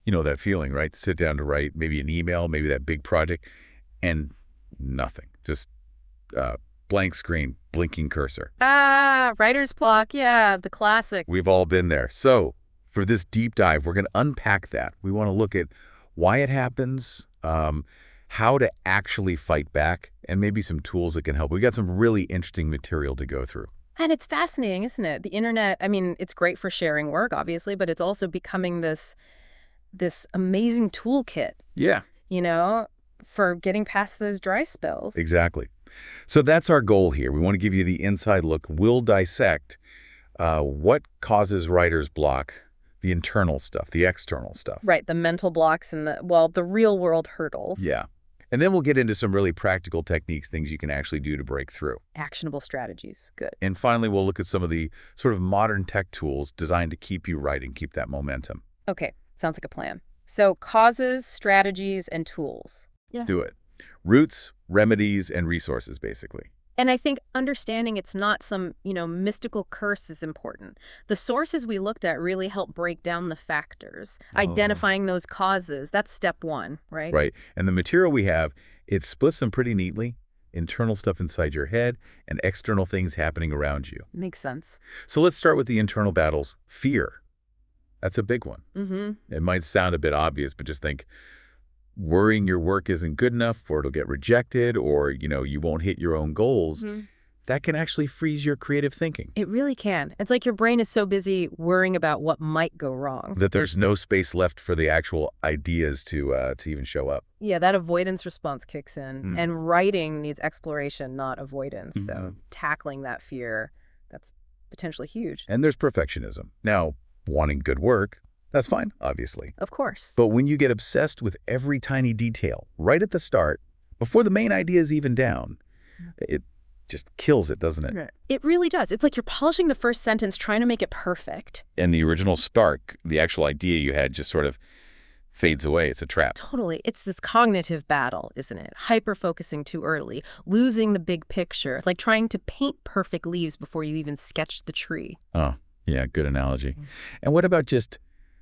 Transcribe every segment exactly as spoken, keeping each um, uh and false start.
You know that feeling, right? Sit down to write maybe an email, maybe that big project, and nothing. Just uh, blank screen, blinking cursor. Ah, writer's block. Yeah, the classic. We've all been there. So for this deep dive, we're going to unpack that. We want to look at why it happens, um, how to actually fight back, and maybe some tools that can help. We got some really interesting material to go through. And it's fascinating, isn't it? The internet, I mean, it's great for sharing work, obviously, but it's also becoming this this amazing toolkit, Yeah, you know, for getting past those dry spells. exactly. So that's our goal here. We want to give you the inside look. We'll dissect uh, what causes writer's block, the internal stuff, the external stuff. Right, the mental blocks and the, well, the real world hurdles. Yeah. And then we'll get into some really practical techniques, things you can actually do to break through. Actionable strategies. Good. And finally, we'll look at some of the sort of modern tech tools designed to keep you writing, keep that momentum. Okay, sounds like a plan. So causes, strategies, and tools. Let's do it. Roots, remedies, and resources, basically. And I think understanding it's not some, you know, mystical curse is important. The sources we looked at really help break down the factors, Oh. identifying those causes. That's step one, right? Right. And the material we have, it splits them pretty neatly. Internal stuff inside your head and external things happening around you. Makes sense. So let's start with the internal battles. Fear. That's a big one. Mm-hmm. It might sound a bit obvious, but just think worrying your work isn't good enough or it'll get rejected or, you know, you won't hit your own goals. Mm-hmm. That can actually freeze your creative thinking. It really can. It's like your brain is so busy worrying about what might go wrong. That there's no space left for the actual ideas to uh, to even show up. Yeah, that avoidance response kicks in. Mm. And writing needs exploration, not avoidance. So Mhm. tackling that fear, that's potentially huge. And there's perfectionism. Now, wanting good work, that's fine, obviously. Of course. But when you get obsessed with every tiny detail right at the start, before the main idea is even down, it just kills it, doesn't it? It really does. It's like you're polishing the first sentence, trying to make it perfect. And the original spark, the actual idea you had, just sort of fades away. It's a trap. Totally. It's this cognitive battle, isn't it? Hyper-focusing too early, losing the big picture, like trying to paint perfect leaves before you even sketch the tree. Oh, yeah, good analogy. And what about just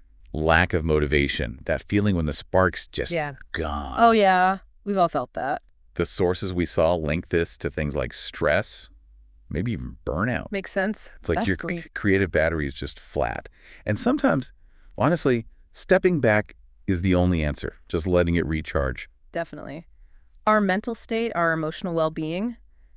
lack of motivation, that feeling when the spark's just Yeah. gone? Oh, yeah. We've all felt that. The sources we saw link this to things like stress, maybe even burnout. Makes sense. It's like That's your great. c- creative battery is just flat. And sometimes, honestly, stepping back is the only answer, just letting it recharge. Definitely. Our mental state, our emotional well-being,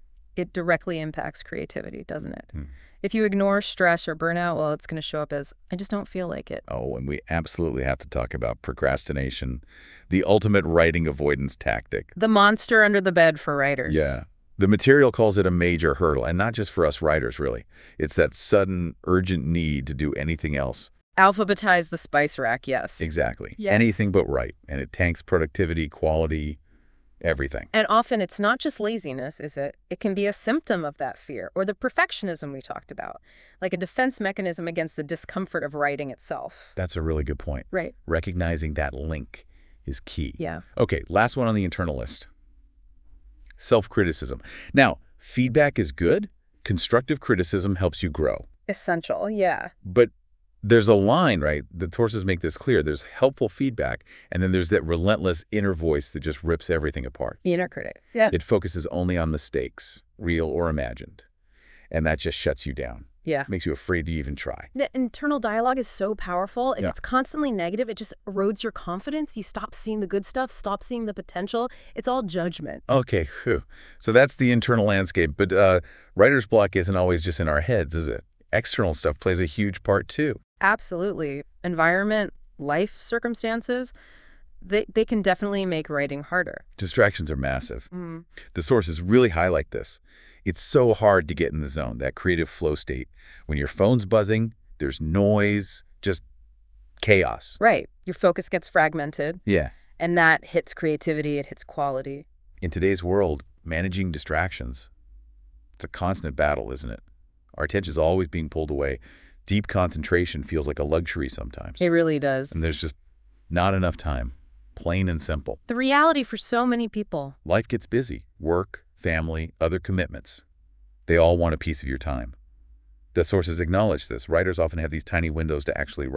it directly impacts creativity, doesn't it? Hmm. If you ignore stress or burnout, well, it's going to show up as, I just don't feel like it. Oh, and we absolutely have to talk about procrastination, the ultimate writing avoidance tactic. The monster under the bed for writers. Yeah. The material calls it a major hurdle, and not just for us writers, really. It's that sudden, urgent need to do anything else. Alphabetize the spice rack, yes. Exactly. Yes. Anything but write. And it tanks productivity, quality, everything. And often it's not just laziness, is it? It can be a symptom of that fear or the perfectionism we talked about, like a defense mechanism against the discomfort of writing itself. That's a really good point. Right. Recognizing that link is key. Yeah. Okay, last one on the internal list. Self-criticism. Now, feedback is good. Constructive criticism helps you grow. Essential, yeah. But there's a line, right? The sources make this clear. There's helpful feedback, and then there's that relentless inner voice that just rips everything apart. The inner critic. Yeah. It focuses only on mistakes, real or imagined. And that just shuts you down. Yeah. Makes you afraid to even try. The internal dialogue is so powerful. If Yeah. it's constantly negative, it just erodes your confidence. You stop seeing the good stuff, stop seeing the potential. It's all judgment. Okay, whew. So that's the internal landscape. But uh, writer's block isn't always just in our heads, is it? External stuff plays a huge part, too. Absolutely. Environment, life circumstances, they, they can definitely make writing harder. Distractions are massive. Mm. The sources really highlight this. It's so hard to get in the zone, that creative flow state. When your phone's buzzing, there's noise, just chaos. Right. Your focus gets fragmented, Yeah. and that hits creativity, it hits quality. In today's world, managing distractions, it's a constant battle, isn't it? Our attention's always being pulled away. Deep concentration feels like a luxury sometimes. It really does. And there's just not enough time. Plain and simple. The reality for so many people. Life gets busy. Work, family, other commitments. They all want a piece of your time. The sources acknowledge this. Writers often have these tiny windows to actually write.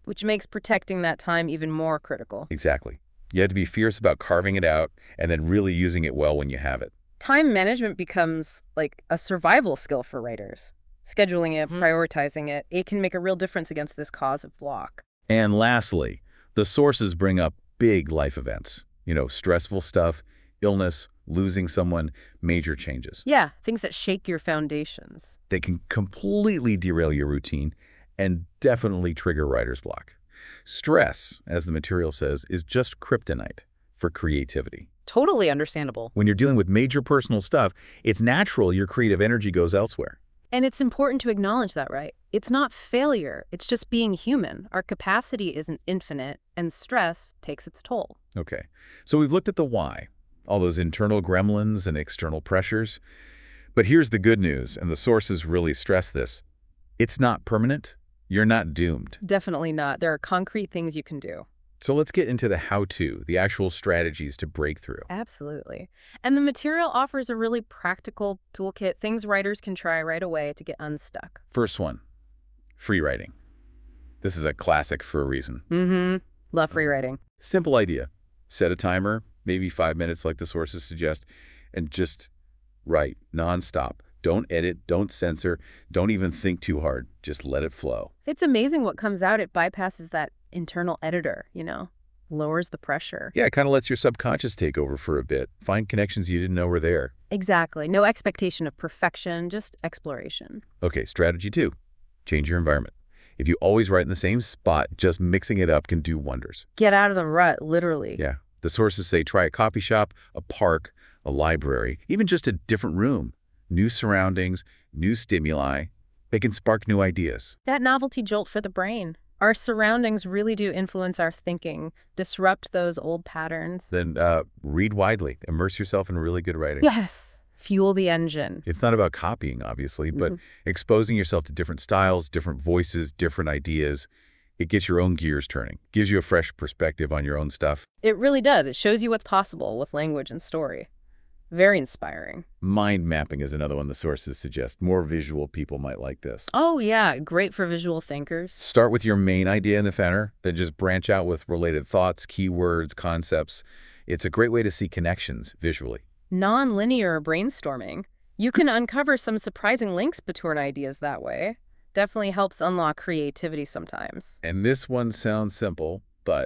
which makes protecting that time even more critical. Exactly. You have to be fierce about carving it out and then really using it well when you have it. Time management becomes like a survival skill for writers. Scheduling it, prioritizing it, it can make a real difference against this cause of block. And lastly, the sources bring up big life events. You know, stressful stuff, illness, losing someone, major changes. Yeah, things that shake your foundations. They can completely derail your routine and definitely trigger writer's block. Stress, as the material says, is just kryptonite for creativity. Totally understandable. When you're dealing with major personal stuff, it's natural your creative energy goes elsewhere. And it's important to acknowledge that, right? It's not failure. It's just being human. Our capacity isn't infinite, and stress takes its toll. Okay, so we've looked at the why, all those internal gremlins and external pressures. But here's the good news, and the sources really stress this. It's not permanent. You're not doomed. Definitely not. There are concrete things you can do. So let's get into the how-to, the actual strategies to break through. Absolutely. And the material offers a really practical toolkit, things writers can try right away to get unstuck. First one, free writing. This is a classic for a reason. Mm-hmm. Love free writing. Simple idea. Set a timer, maybe five minutes like the sources suggest, and just write nonstop. Don't edit, don't censor, don't even think too hard. Just let it flow. It's amazing what comes out. It bypasses that internal editor, you know, lowers the pressure. Yeah, it kind of lets your subconscious take over for a bit. Find connections you didn't know were there. Exactly. No expectation of perfection, just exploration. Okay, strategy two. Change your environment. If you always write in the same spot, just mixing it up can do wonders. Get out of the rut, literally. Yeah. The sources say try a coffee shop, a park, a library, even just a different room. New surroundings, new stimuli. They can spark new ideas. That novelty jolt for the brain. Our surroundings really do influence our thinking, disrupt those old patterns. Then uh, read widely. Immerse yourself in really good writing. Yes. Fuel the engine. It's not about copying, obviously, but mm-hmm. exposing yourself to different styles, different voices, different ideas. It gets your own gears turning, gives you a fresh perspective on your own stuff. It really does. It shows you what's possible with language and story. Very inspiring. Mind mapping is another one the sources suggest. More visual people might like this. Oh, yeah. Great for visual thinkers. Start with your main idea in the center, then just branch out with related thoughts, keywords, concepts. It's a great way to see connections visually. Non-linear brainstorming. You can uncover some surprising links between ideas that way. Definitely helps unlock creativity sometimes. And this one sounds simple, but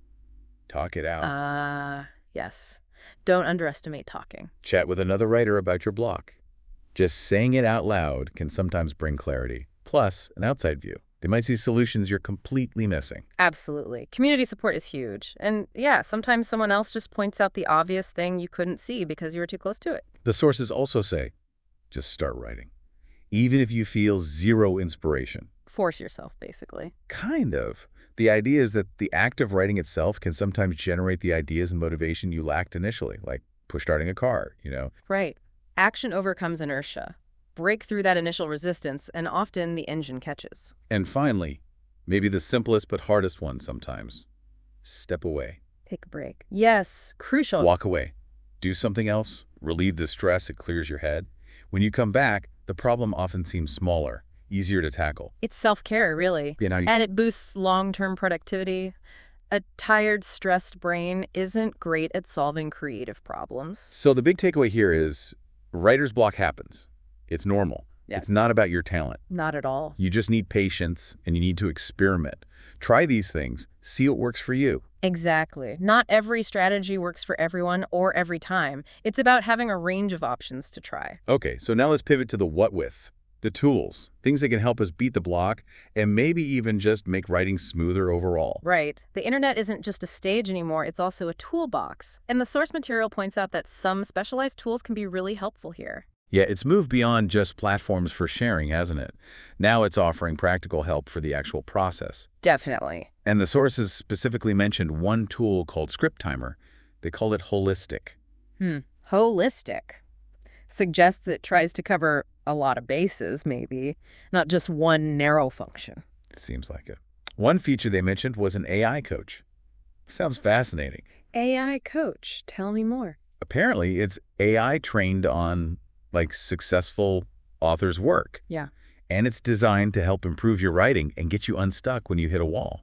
talk it out. Ah, uh, yes. Don't underestimate talking. Chat with another writer about your block. Just saying it out loud can sometimes bring clarity, plus an outside view. They might see solutions you're completely missing. Absolutely. Community support is huge. And yeah, sometimes someone else just points out the obvious thing you couldn't see because you were too close to it. The sources also say, just start writing. Even if you feel zero inspiration. Force yourself, basically. Kind of. The idea is that the act of writing itself can sometimes generate the ideas and motivation you lacked initially, like push starting a car, you know? Right. Action overcomes inertia. Break through that initial resistance, and often the engine catches. And finally, maybe the simplest but hardest one sometimes, step away. Take a break. Yes, crucial. Walk away. Do something else. Relieve the stress. It clears your head. When you come back, the problem often seems smaller, easier to tackle. It's self-care, really. You know, you and it boosts long-term productivity. A tired, stressed brain isn't great at solving creative problems. So the big takeaway here is writer's block happens. It's normal. Yeah. It's not about your talent. Not at all. You just need patience, and you need to experiment. Try these things. See what works for you. Exactly. Not every strategy works for everyone or every time. It's about having a range of options to try. Okay, so now let's pivot to the what with. The tools, things that can help us beat the block, and maybe even just make writing smoother overall. Right. The internet isn't just a stage anymore, it's also a toolbox. And the source material points out that some specialized tools can be really helpful here. Yeah, it's moved beyond just platforms for sharing, hasn't it? Now it's offering practical help for the actual process. Definitely. And the sources specifically mentioned one tool called Script Timer. They call it Holistic. Hmm. Holistic. Suggests it tries to cover a lot of bases, maybe, not just one narrow function. It seems like it. One feature they mentioned was an A I coach. Sounds fascinating. A I coach. Tell me more. Apparently, it's A I trained on like successful authors' work. Yeah. And it's designed to help improve your writing and get you unstuck when you hit a wall.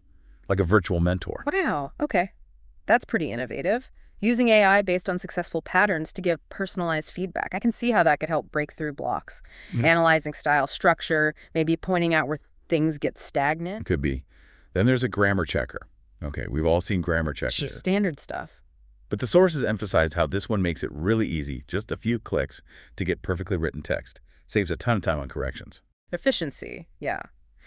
like a virtual mentor. Wow, okay. That's pretty innovative. Using A I based on successful patterns to give personalized feedback. I can see how that could help break through blocks. Mhm. Analyzing style, structure, maybe pointing out where things get stagnant. Could be. Then there's a grammar checker. Okay, we've all seen grammar checkers. Just standard stuff. But the sources emphasized how this one makes it really easy, just a few clicks, to get perfectly written text. Saves a ton of time on corrections. Efficiency, yeah.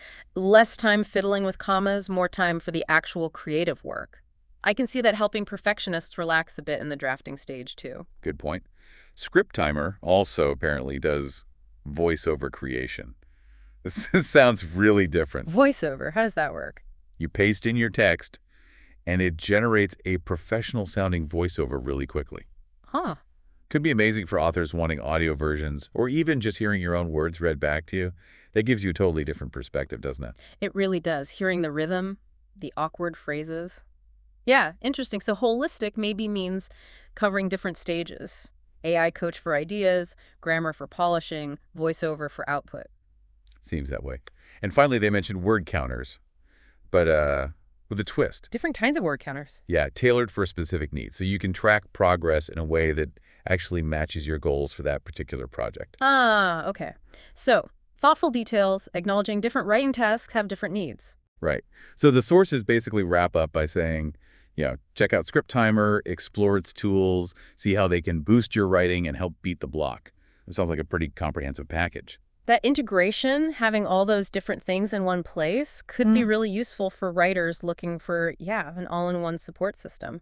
Less time fiddling with commas, more time for the actual creative work. I can see that helping perfectionists relax a bit in the drafting stage, too. Good point. Script Timer also apparently does voiceover creation. This sounds really different. Voiceover, how does that work? You paste in your text, and it generates a professional-sounding voiceover really quickly. Huh. Could be amazing for authors wanting audio versions, or even just hearing your own words read back to you. That gives you a totally different perspective, doesn't it? It really does. Hearing the rhythm, the awkward phrases. Yeah, interesting. So holistic maybe means covering different stages. A I coach for ideas, grammar for polishing, voiceover for output. Seems that way. And finally, they mentioned word counters, but uh, with a twist. Different kinds of word counters. Yeah, tailored for specific needs. So you can track progress in a way that actually matches your goals for that particular project. Ah, okay. So, thoughtful details, acknowledging different writing tasks have different needs. Right. So the sources basically wrap up by saying, you know, check out Script Timer, explore its tools, see how they can boost your writing and help beat the block. It sounds like a pretty comprehensive package. That integration, having all those different things in one place, could be really useful for writers looking for, yeah, an all-in-one support system.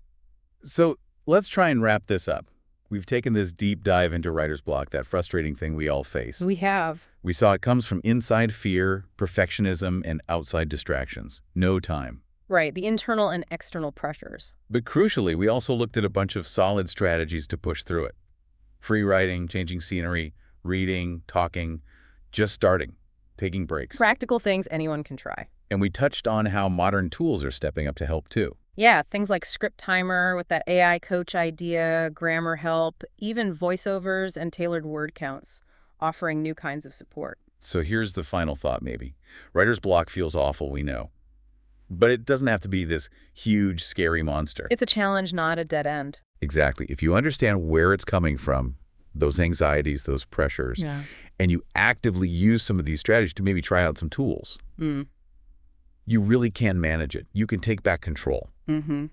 So let's try and wrap this up. We've taken this deep dive into writer's block, that frustrating thing we all face. We have. We saw it comes from inside fear, perfectionism, and outside distractions. No time. Right, the internal and external pressures. But crucially, we also looked at a bunch of solid strategies to push through it. Free writing, changing scenery, reading, talking, just starting, taking breaks. Practical things anyone can try. And we touched on how modern tools are stepping up to help too. Yeah, things like Script Timer with that A I coach idea, grammar help, even voiceovers and tailored word counts, offering new kinds of support. So here's the final thought maybe. Writer's block feels awful, we know. But it doesn't have to be this huge, scary monster. It's a challenge, not a dead end. Exactly. If you understand where it's coming from, those anxieties, those pressures, Yeah. and you actively use some of these strategies to maybe try out some tools, Mm. you really can manage it. You can take back control. Mm-hmm.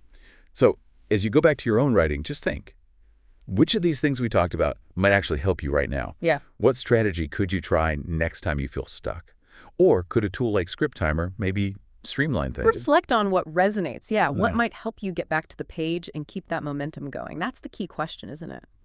So as you go back to your own writing, just think, which of these things we talked about might actually help you right now? Yeah. What strategy could you try next time you feel stuck? Or could a tool like Script Timer maybe streamline things? Reflect on what resonates. Yeah, what Yeah. might help you get back to the page and keep that momentum going? That's the key question, isn't it?